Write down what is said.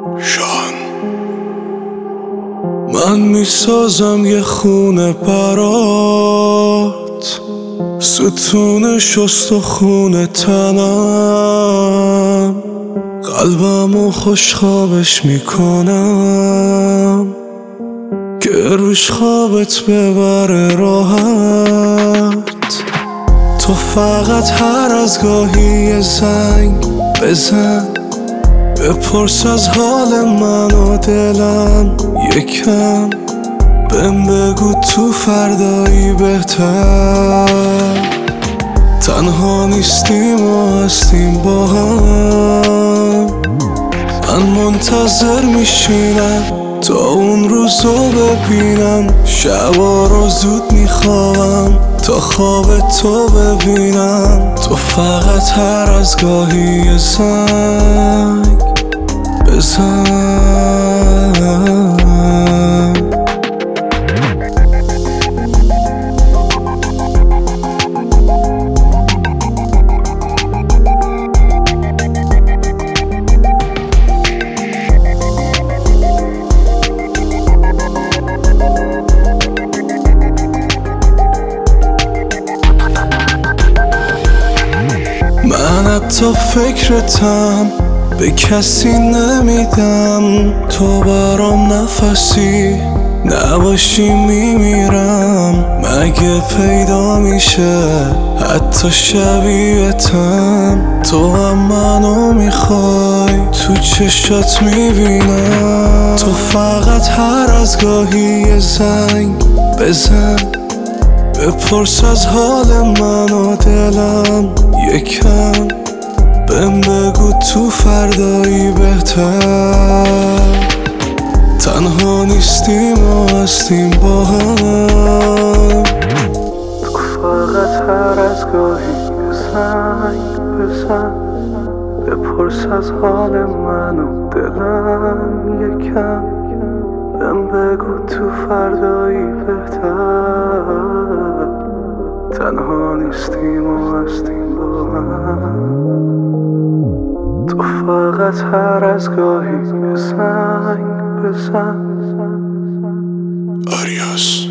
شان من میسازم یه خونه برات، ستون شست و خونه تنم، قلبمو خوشخوابش میکنم که روش خوابت ببره راحت. تو فقط هر از گاهی یه زنگ بزن، بپرس از حال من و دلم یکم، بهم بگو تو فردایی بهتر. تنها نیستیم و هستیم با هم، من منتظر میشینم تا اون روزو ببینم. شبا رو زود میخوابم تا خواب تو ببینم. تو فقط هر از گاهی یه زنگ بزن. من حتی فکرتم به کسی نمیدم، تو برام نفسی نباشی میمیرم. مگه پیدا میشه حتی شبیهتم؟ تو هم منو میخوای، تو چشات میبینم. تو فقط هر از گاهی یه زنگ بزن، بپرس از حال من و دلم یکم، بهم بگو تو فردایی بهتر. تنها نیستیم و هستیم با هم. تو فقط هر از گاهی یه زنگ بزن، بپرس از حال من و دلم یکم، بهم بگو تو فردایی بهتر. تنها نیستیم و هستیم با هم. تو فقط هر از گاهی یه زنگ بزن. آریاس.